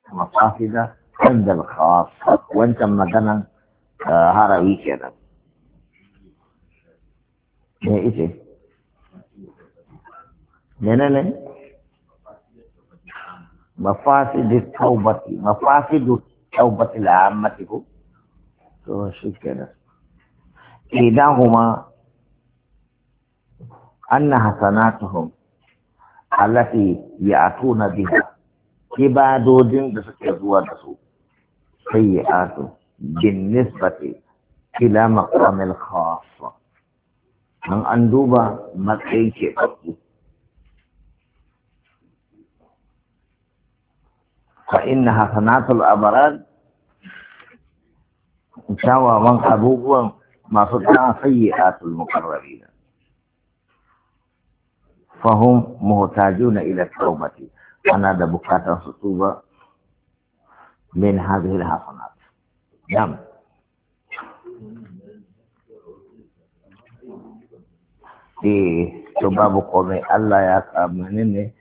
مفاسد عند الخاصة وانت مثلا هروي كده ايه menene mafasidu taubati al'ammati ko to shi kenan idahuma anna hasanatuhum allati ya'tuna biha ibadodin da suke zuwa da su sayyi'atu bin nisbati ila maqamil khassa an duba matsayin ke babu فإن حسنات الأبرار شاوى من أبوه ما صدع سيئات المقربين فهم محتاجون إلى التوبة أنا بكاتا سطوبة من هذه الحسنات نعم coba buku Allah ya kamenin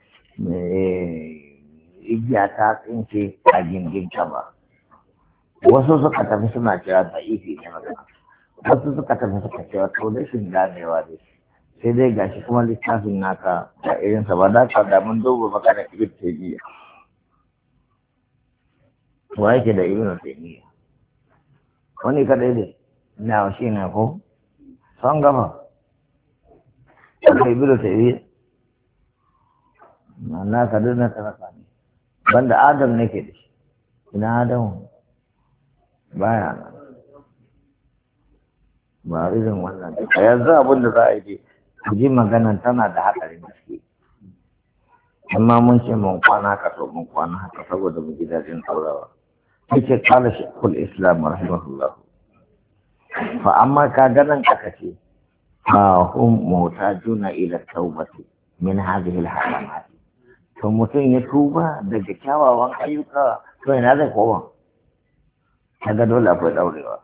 igiya ta tsinke a gindin ba. Wasu suka tafi suna cewa da ifi ne magana, wasu suka tafi suka cewa to da shi ganewa ne, sai dai gashi kuma littafin naka da irinsa ba da ka damun duba maka da ibn taymiya. Wa yake da ibn taymiya? Wani kadai ne, na shi ne ko? Son gama. Akwai ibn taymiya? Na ka dana taraka ne. Banda Adam nake da shi, ina Adam baya nan, ba irin wannan da yanzu abin da za a yi ku ji maganan tana da haɗarin gaske, amma mun ce mun kwana ka so mun kwana haka saboda mu ji daɗin saurawa. Yake kala shekul Islam rahimahullah, fa amma ka ganin aka ce fa hum mutajuna ila taubati min hadhihi al-hasanat. To mutum ya tuba daga kyawawan ayyuka to ina zai koma kaga dole akwai daurewa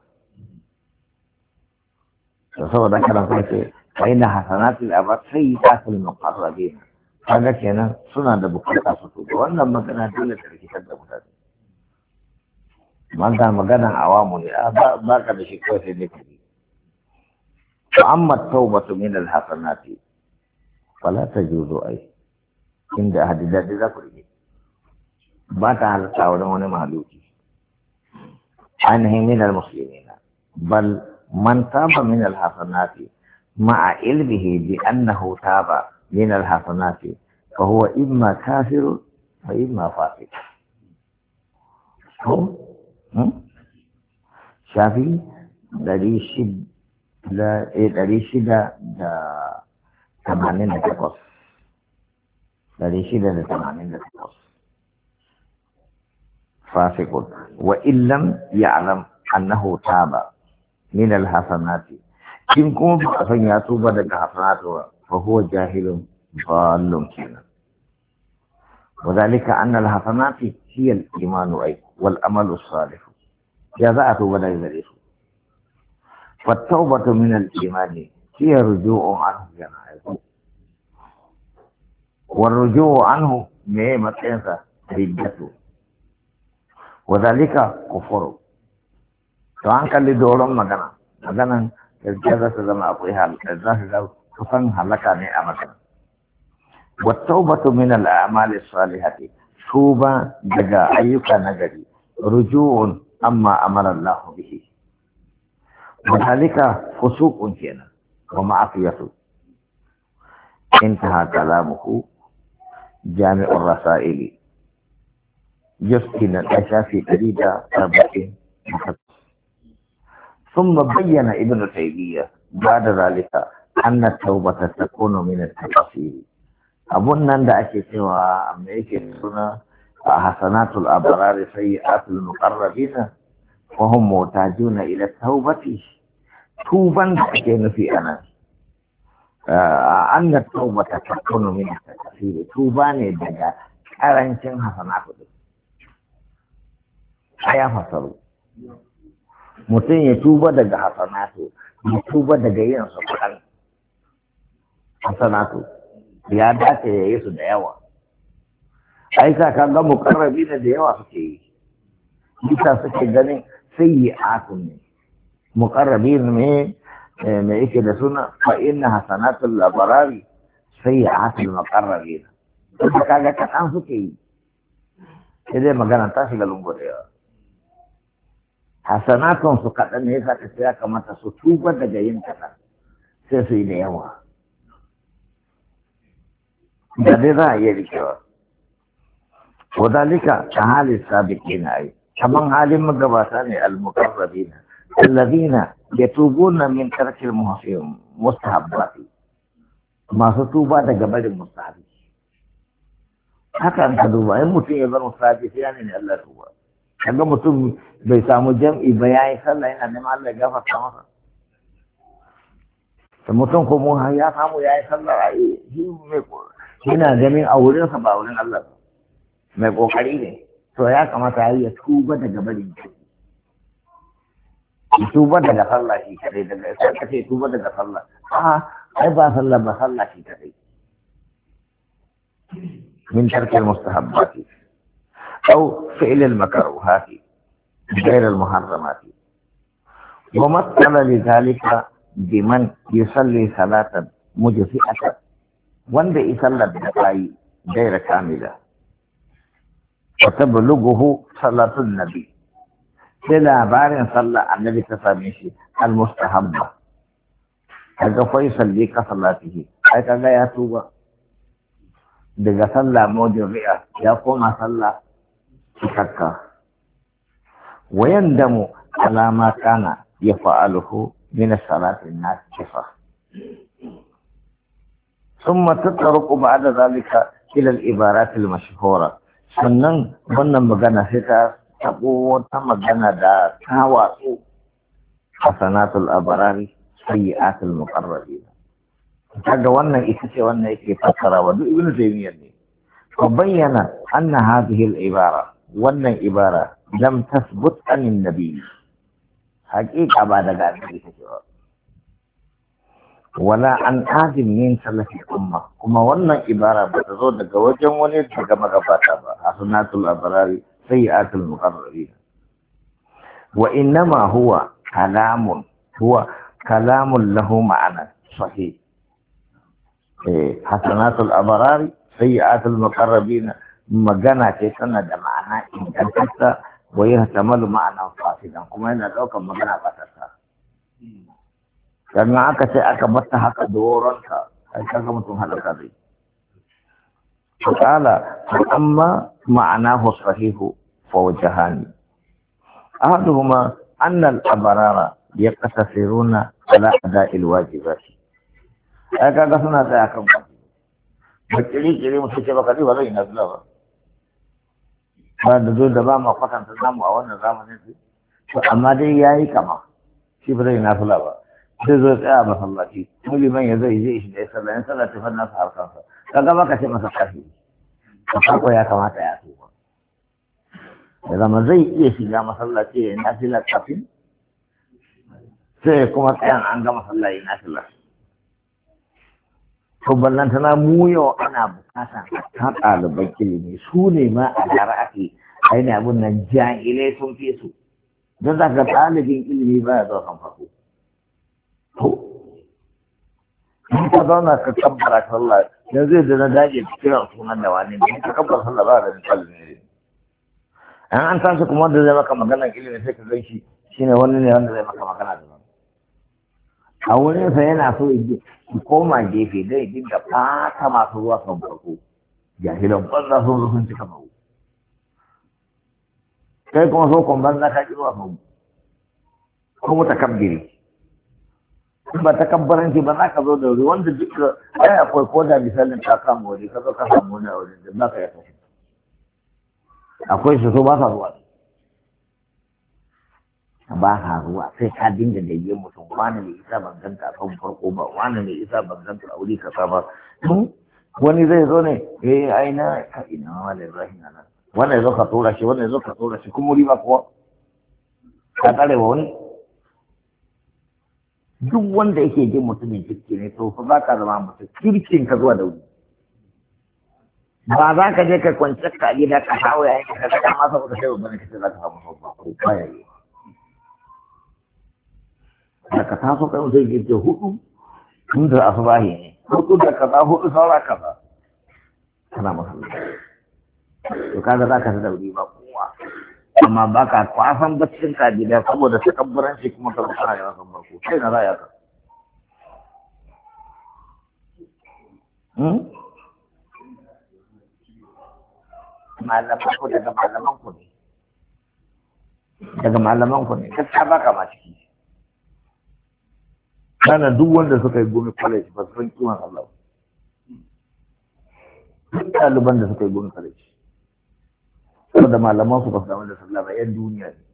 to saboda kana sai fa inna hasanatul abad sayyi'atul muqarrabin kaga kenan suna da bukata su tuba wannan magana dole ta rikitar da mutane magana awamu ne ba ka da shi kawai sai dai kaji amma tawbatu min al-hasanati fala tajuzu ai inda hadidai za ku rike ba ta halatta wurin wani mahaluki ainihin min al-muslimina bal man taba min al-hasanati ma'a ilmihi bi annahu taba min al-hasanati fa huwa imma kafir wa imma fasiq ko shafi dari shida da 88 فاسق وإن لم يعلم أنه تاب من الحسنات إن كنت أن يتوب من الحسنات فهو جاهل ضال كنا وذلك أن الحسنات هي الإيمان أي والأمل الصالح جزاء توبة ذلك فالتوبة من الإيمان هي رجوع عنه جنائه والرجوع عنه ما تنسى ردته وذلك كفر فان كان لدورم مغانا الجزاء سزما أقويها الجزاء كفن هلكاني أمكنا والتوبة من الأعمال الصالحة توبة دقا أيك نجري رجوع أما أمر الله به وذلك فسوق كنا ومعصية انتهى كلامه جامع الرسائل يسكن الأشياء في أريد تربة ثم بين ابن تيمية بعد ذلك أن التوبة تكون من التقصير أظن أن ذلك سوى أمريكا سنة حسنات الأبرار سيئات المقربين وهم محتاجون إلى التوبة توبا كان في أنا أن التوبة تكون من التكفير توبان دجا كارنشن حسنات أيا فصلوا mutum ya tuba daga hasanatu ya tuba daga yin su kaɗan hasanatu ya dace ya yi su da yawa ai sa ka ga mukarrabi da yawa suke yi bisa suke ganin sayyi'atun ne mukarrabi ne me yake da suna fa inna hasanatul abarari sayyi'atul muqarrabin kuma kaga kaɗan suke yi sai dai magana ta shiga lungu da yawa hasanatun su kaɗan ne yasa ta ya kamata su tuba daga yin kaɗan sai su yi da yawa da dai za a iya rikewa wadalika ta halin sabiki na yi kaman halin magabata ne al-muqarrabina alladhina yatubuna min tarkil mustahabbati masu tuba daga barin mustahabi haka an ka duba in mutum ya bar mustahabi sai ya ne Allah tuba kaga mutum bai samu jam'i ba yayi sallah yana neman Allah ya gafarta masa da mutum ko mu ya samu yayi sallah ai yana ganin a wurin sa ba wurin Allah ba mai kokari ne to ya kamata ya tuba daga barin tuba daga sallah shi kadai daga sai ka ce tuba daga sallah ai ba sallah ba sallah shi kadai min tarkil mustahabbati أو فعل المكروهات غير المحرمات ومثل لذلك بمن يصلي صلاة مجزئة وند يصلى بالدعاء غير كاملة وتبلغه صلاة النبي سلا بار صلى النبي تساميشي المستحبة هذا فيصلي كصلاته هذا يا توبة daga sallah mujri'a ya koma sallah cikakka wayan damu alama kana ya fa'aluhu min as-salati an-naqifa thumma tatruku ba'da zalika ila al-ibarat al-mashhura sannan wannan magana sai ta tabo wata magana da tawatsu hasanatul abrari sayyi'atul muqarrabin kaga wannan ita ce wannan yake fassara wa duk ibnu taymiyyah ne fa bayyana anna hadhihi al-ibara wannan ibara lam tasbut anin nabi haqiqa ba daga annabi take ba wala an adim min salafi umma kuma wannan ibara ba ta zo daga wajen wani daga magabata ba hasanatul abrari sayyi'atul muqarrabin wa innama huwa kalamun lahu ma'ana sahih hasanatul abrari sayyi'atul muqarrabin magana ce tana da ma'ana ingantatta wa yahtamalu ma'ana fasidan kuma yana daukar magana fatarsa sannan aka ce aka bata haka doronta ai kaga mutum halaka zai qala amma ma'anahu sahihu fa wajhani ahaduhuma anna al-abrara yaqtasiruna ala ada'il wajibati ai kaga suna tsaya kan ba kiri mutum ce baka ba zai nazila ba ba da zo da ba ma kwatanta namu a wannan zamanin su to amma dai yayi kama shi ba zai nazila ba sai zo tsaya masallaci muliman ya zai je shi da ya sallah in sallah ta fanna sa harkansa kaga baka ce masa kafi ka ya kamata ya so da zama zai iya shiga masallaci ya nazila kafin sai kuma tsayan an ga masallaci nazila to ballantana mu yau ana bukata ta ɗaliban ilimi su ne ma a yara ake aini abin nan jahilai sun fi su don za ka ɗalibin ilimi ba ya zo kan farko to in ka zauna ka kabbara sallah yanzu da na dage kiran sunan da wani ne ka kabbara sallah ba da misali ne an tashi kuma wanda zai maka maganar ilimi sai ka gan shi shine wani ne wanda zai maka magana da nan a wurinsa yana so ki koma gefe dai dinga fata masu ruwa kan farko jahilan banza sun zo sun cika mawu kai kuma so kun banza ka ki zuwa mawu kuma takabbiri ba takabbaranci ba za ka zo da wuri wanda duk ai akwai ko da misalin ta kama wuri ka zo ka samu wani a wurin da ba ka ya tafi akwai su so ba sa zuwa ba ka ruwa sai ka dinga da yi mutum wani ne isa ban ganta kan farko ba wani ne isa ban ganta a wuri kasa ba wani zai zo ne aina ka ina wani ibrahim nan wannan zo ka tura shi wannan zo ka tura shi kuma wuri ba kuwa ka tsare wa wani duk wanda yake jin mutumin kirki ne to fa ba ka zama mutum kirkin ka zuwa da wuri ba za ka je ka kwanci ka gida ka hawo yayin ka ka kama saboda kai babban kace za ka samu sauka ko baya yi da ka taso kai zai girke hudu tun da asubahi ne hudu da kaza hudu saura kaza kana masallaci to kaga za ka ta dauri ba kowa amma ba ka kwasan baccin ka gida saboda takabburan shi kuma ka kana yawan san barko kai na za ya ka malaman ku daga malaman ku ne daga malaman ku ne gaskiya ba ka ma ciki kana duk wanda suka yi gumi college ba su san kiwon Allah duk ɗaliban da suka yi gumi college saboda malaman su ba su damu da sallah ba yan duniya ne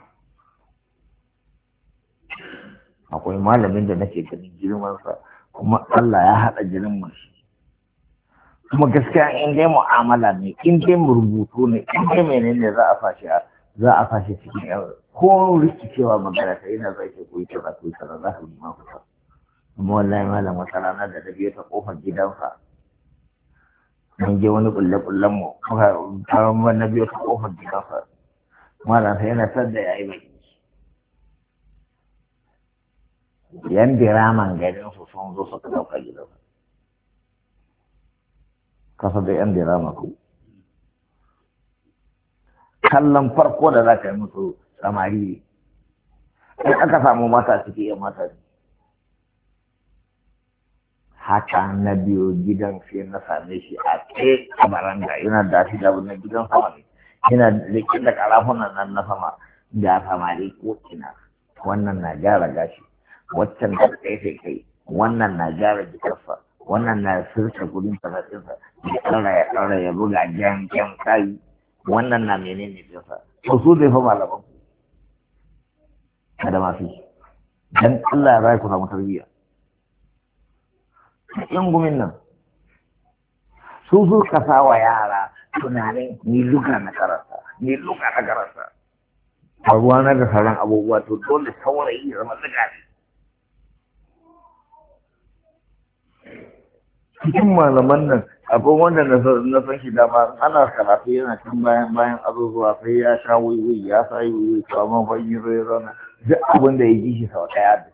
akwai malamin da nake ganin girmansa kuma Allah ya haɗa jinin mashi kuma gaskiya in dai mu'amala ne in dai rubutu ne in dai menene za a fashe cikin yau ko rikicewa magana ta yana zai ke koyi kaza koyi kaza za ka yi ma kusa amma wallahi malam wata rana da ta biyo ta kofar gidansa mun je wani kulle-kullen mu muka kawo na biyo ta kofar gidansa malam sai yana sadda yayi mai yan diraman garin su sun zo suka dauka gidansa kasa da yan dirama ku kallon farko da za ka yi musu samari in aka samu mata ciki yan mata ne haka na biyo gidan sai na same shi a tsaye a baranga yana da shi da na gidan sama ne yana rike da karafunan nan na sama da samari ko ina wannan na gyara gashi waccan da tsaye kai wannan na gyara jikarsa wannan na sirka gudun talatinsa ya ɗaura ya buga jan kai wannan na menene jinsa to su zai fa malaman kada masu dan Allah ya bai ku samu tarbiyya yan gumin nan su kasa wa yara tunanin ni luka na karanta a ruwa na da sauran abubuwa to dole saurayi zama luka ne cikin malaman nan akwai wanda na san shi dama ana karatu yana can bayan azuzuwa sai ya sha wiwi ya sa wiwi to amma fa yi zai zana duk abin da ya ji shi sau ɗaya da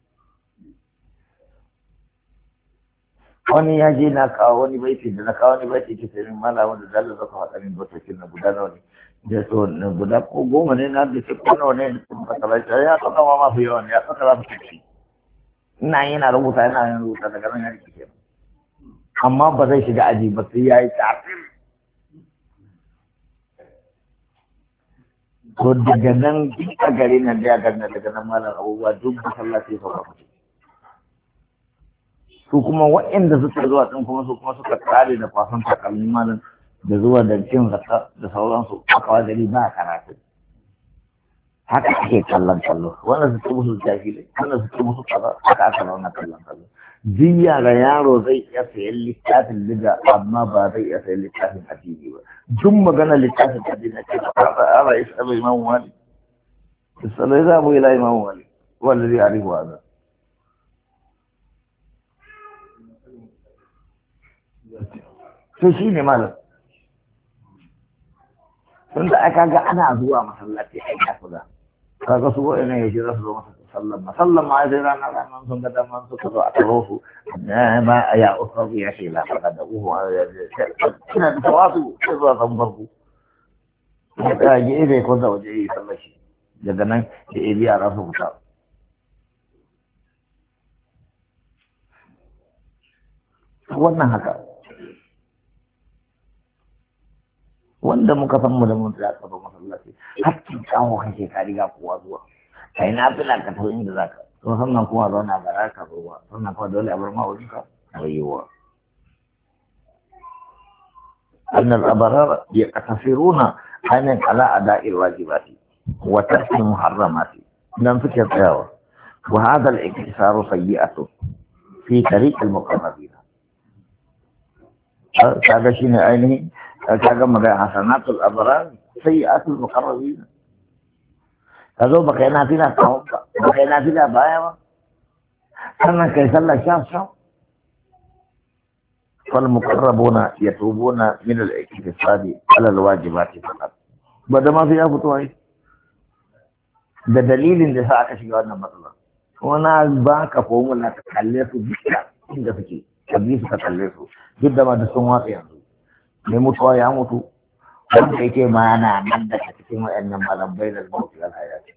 wani ya je na kawo wani baiti da na kawo wani baiti ke sai malamin da dalilin zaka faɗa min batokin na guda nawa ne da so na guda ko goma ne na da ko nawa ne masalaci ya tsaka ma mafi yawan ya tsaka za su ci ina rubuta daga nan ya rikice amma ba zai shiga aji ba sai ya yi tafir to daga nan duk a gari nan da ya gana daga nan malam abubuwa duk masallaci su ba su kuma waɗanda suka zuwa ɗin kuma su kuma suka tsare da kwasan takalmi malam da zuwa da cin zaka da sauransu a kawai gari ba a karatu haka ake kallon kallo wanda su ce musu jahilai wanda su ce musu kaza haka aka zauna kallon kallo duk yara yaro zai iya sayan littafin liga amma ba zai iya sayan littafin addini ba duk magana littafin addini ce ba a ba isa bai imamu wali salai za mu ila imamu wali wanda zai arihu wa za to shi ne malam tun da aka ga ana zuwa masallaci a yi kafuga kaga su wa'ina ya ce za su zo masallan ma sai ranar sun ga daman suka zo a taro su ma a ya usaru ya ce lafarka da uhu ina da tawasu sai zuwa san farko ya tsaya gefe ko da waje yi sallashi daga nan ya yi biya za su fita wannan haka wanda muka san mu da mun tsaya ka zo masallaci hakkin kawo kake ka riga kowa zuwa kai na fila ka tafi inda zaka to sannan kuma zauna ba ka zo ba sannan kuma dole a bar ma wurin ka rayuwa أن الأبرار يقتصرون على أداء الواجبات وترك المحرمات لم فكر تياوة وهذا الاقتصار سيئة في طريق المقربين كذا شيء عينه كذا مجا حسنات الأبرار سيئات المقربين كذا بقينا فينا توم بقينا فينا بايا كنا كيسلا شاف فالمقربون يتوبون من الاقتصاد على الواجبات فقط بدل ما فيها فتوى ده دليل da sa aka shiga wannan matsala wani ba ka formula ka kalle su duka inda suke ka bi su ka kalle su duk da ma da sun watsa yanzu mai mutuwa ya mutu wanda yake ma yana nan daga cikin wayannan malamai da mawuti alhayati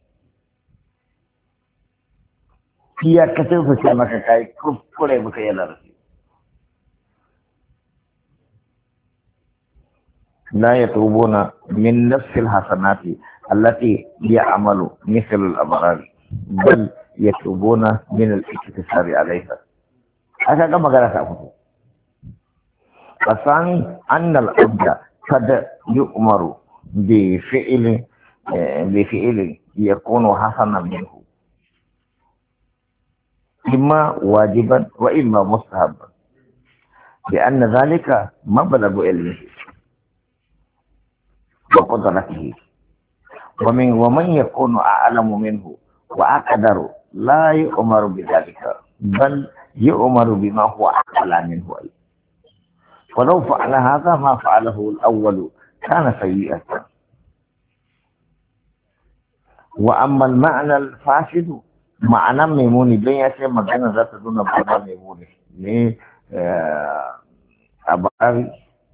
iyakacin su ce maka kai kuskure muka yi larasi لا يتوبون من نفس الحسنات التي يعمل مثل الأبرار بل يتوبون من الاقتصار عليها هذا كما قال تعالى فثاني أن العبد قد يؤمر بفعل يكون حسنا منه إما واجبا وإما مستحبا لأن ذلك مبلغ علمه وقدرته ومن يكون أعلم منه وأقدر لا يؤمر بذلك بل يؤمر بما هو أعلى منه أي ولو فعل هذا ما فعله الأول كان سيئا وأما المعنى الفاسد معنى ميموني بين يسمى مكان ذات دون معنى ميموني أباري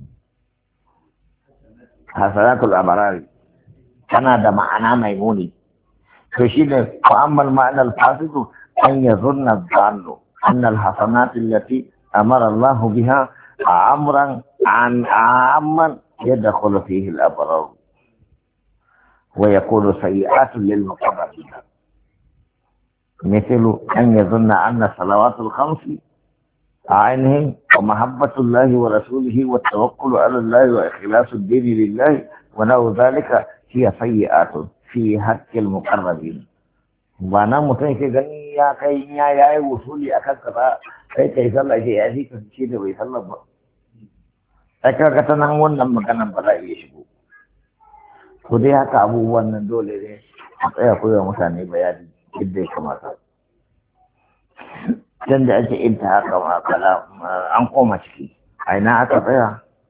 حسنات الأبرار كان هذا معنى ميموني فشيء فأما المعنى الفاسد أن يظن الظن أن الحسنات التي أمر الله بها أمرا عاما يدخل فيه الأبرار ويكون سيئات للمقربين مثل أن يظن أن الصلوات الخمس عينهم ومحبة الله ورسوله والتوكل على الله وإخلاص الدين لله ونحو ذلك هي سيئات في حق المقربين وانا متن ke gani ya kai ya yayi wusuli akan kaza kai sallah ce ya ji ka ce da bai sallah ba sai kaga ta nan wannan maganan ba za a iya shigo ko dai haka abubuwan nan dole ne a tsaya koyar mutane bayani yadda ya kamata dan da ake inta haka ma kala an koma ciki a ina aka tsaya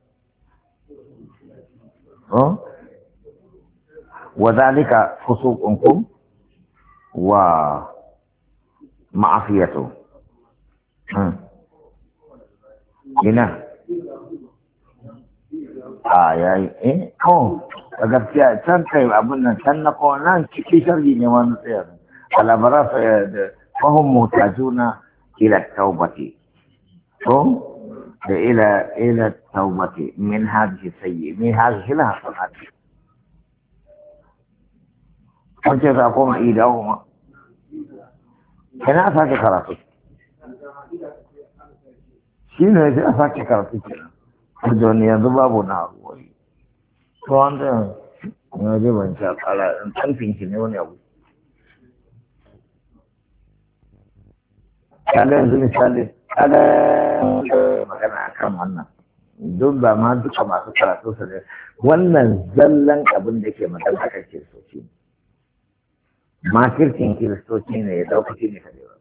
wa zalika fusuqunkum wa ma'afiyatu ina yayi a gaskiya can kai abin nan can na ko nan cikin sharri ne wani tsaya alabara da fahim mutajuna ila taubati ko da ila taubati min hadhihi sayyi min hadhihi alhasanat an ce za koma idawo ma kana sake karatu shi ne sai a sake karatu kenan wajen yanzu babu na ruwai to wanda na je ban sha kara in talfin ki ne wani abu kaga yanzu misali kaga magana akan wannan duk ba ma duka masu karatu su ne wannan zallan abin da ke magana akan kiristoci makircin kiristoci ne ya dauka shi ne kadewa